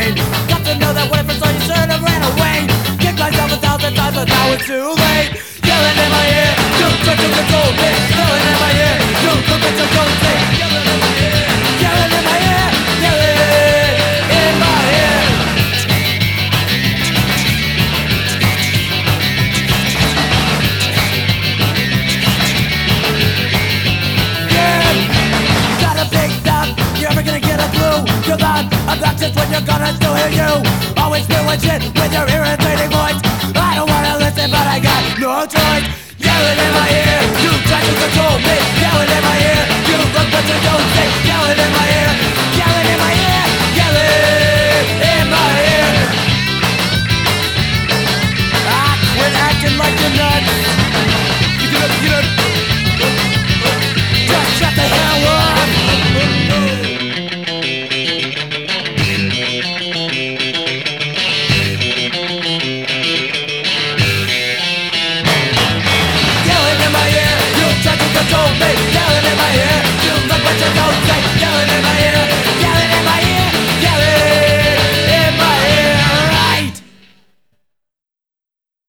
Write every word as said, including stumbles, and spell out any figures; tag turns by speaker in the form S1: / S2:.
S1: brain. Got to know that what if I saw you should have ran away. Kicked myself a thousand times but now it's too late. Yelling in my ear, you try to control me. Yelling in my ear, you look at your don't say. Yelling in my ear, yelling in my ear, yelling in my ear. Yeah, got a big thumb, you're ever gonna get a clue. You're loud, obnoxious when you're gonna still hear you. Always spewing shit with your irritating voice. I don't wanna listen but I got no choice. Yelling in my ear, you try to control me. Yelling in my ear, you look but you don't say. Yelling in my ear,